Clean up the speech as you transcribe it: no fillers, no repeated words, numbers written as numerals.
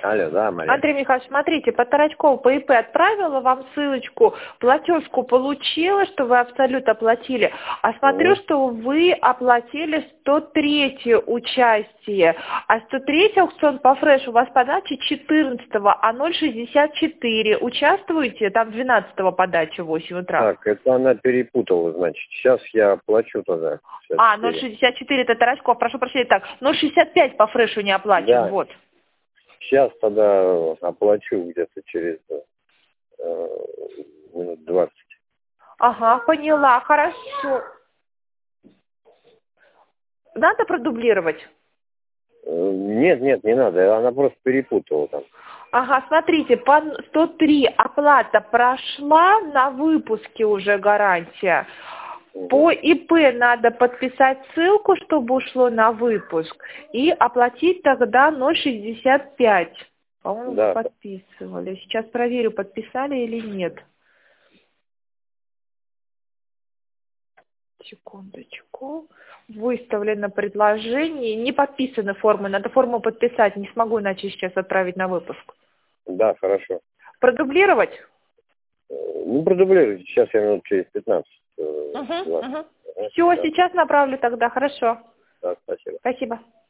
Алло, да, Мария. Андрей Михайлович, смотрите, по Тарачкову по ИП отправила вам ссылочку, платежку получила, что вы абсолют оплатили, а смотрю, что вы оплатили 103 участие, а 103 аукцион по фрешу у вас подача 14-го, а 0,64. Участвуете? Там 12-го подача 8 утра. Так, это она перепутала, значит. Сейчас я оплачу тогда. 64. А, 0,64 это Тарачков, прошу прощения, так, 0,65 по фрешу не оплачен, да. вот. Сейчас тогда оплачу где-то через минут 20. Ага, поняла, хорошо. Надо продублировать? Нет, не надо, она просто перепутала там. Ага, смотрите, по 103 оплата прошла, на выпуске уже гарантия. По ИП надо подписать ссылку, чтобы ушло на выпуск, и оплатить тогда 0,65. По-моему, Да. подписывали. Сейчас проверю, подписали или нет. Секундочку. Выставлено предложение. Не подписаны формы. Надо форму подписать. Не смогу иначе сейчас отправить на выпуск. Да, хорошо. Продублировать? Ну, продублируйте. Сейчас я минут через 15. Все, сейчас направлю тогда. Хорошо. Да, спасибо. Спасибо.